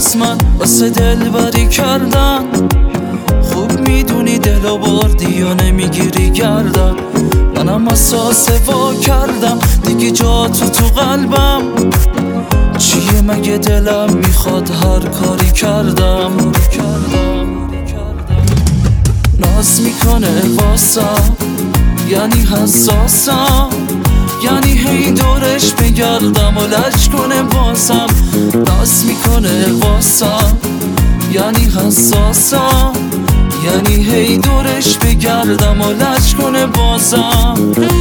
از من واسه دلبری کردن. خوب میدونی دلو بردی و نمیگیری گردن. منم اساسه وا کردم دیگه جا تو قلبم. چیه مگه دلم میخواد هر کاری کردم. ناز میکنه واسم یعنی حساسم، یعنی هی دورش بگردم و لج کنه بازم. ناز میکنه واسم یعنی حساسم، یعنی هی دورش بگردم و لج کنه بازم.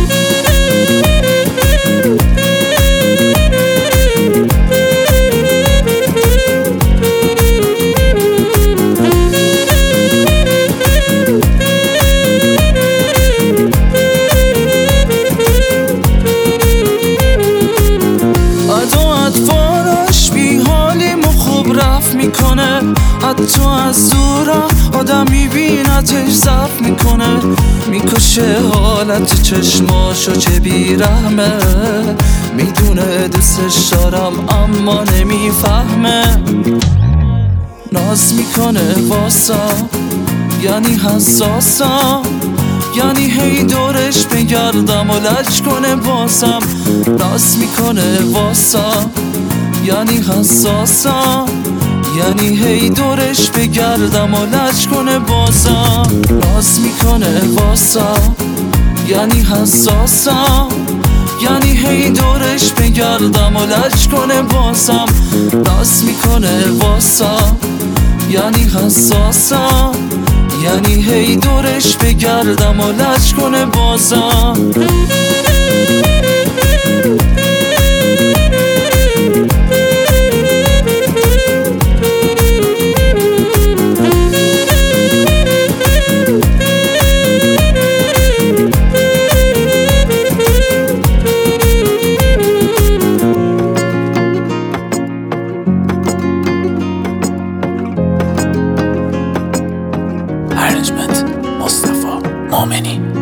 میکنه حتی از دورم آدم میبینتش ضعف میکنه. میکشه حالت چشماشو چه بیرحمه. میدونه دوستش دارم اما نمیفهمه. ناز میکنه واسم یعنی حساسم، یعنی هی دورش بگردم و لج کنه بازم. ناز میکنه واسم یعنی حساسم، یعنی هی دورش بگردم و لج کنه بازم. ناز میکنه واسم یعنی حساسم، یعنی هی دورش بگردم و لج کنه بازم. ناز میکنه واسم یعنی حساسم، یعنی هی دورش بگردم و لج کنه بازم. Arrangement مصطفی مومنی.